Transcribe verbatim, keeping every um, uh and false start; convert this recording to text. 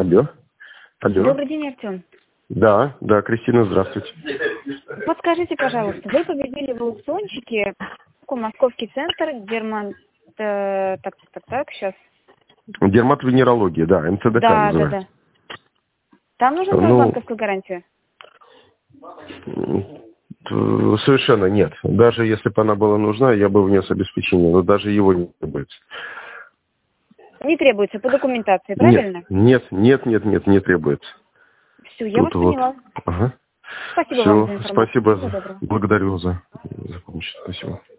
Алло. Алло. Добрый день, Артем. Да, да, Кристина, здравствуйте. Подскажите, пожалуйста, вы победили в аукциончике Московский центр дермат... Так, так, так, так, сейчас. Дерматовенерология, да, эм цэ дэ ка Да, да, называется. да. Там нужна Ну, банковская гарантия? Совершенно нет. Даже если бы она была нужна, я бы внес обеспечение, но даже его не требуется. Не требуется по документации, правильно? Нет, нет, нет, нет, не требуется. Все, я Тут вас вот. поняла. Ага. Спасибо Все, вам за информацию. спасибо, Всего за... доброго. благодарю за, за помощь. Спасибо.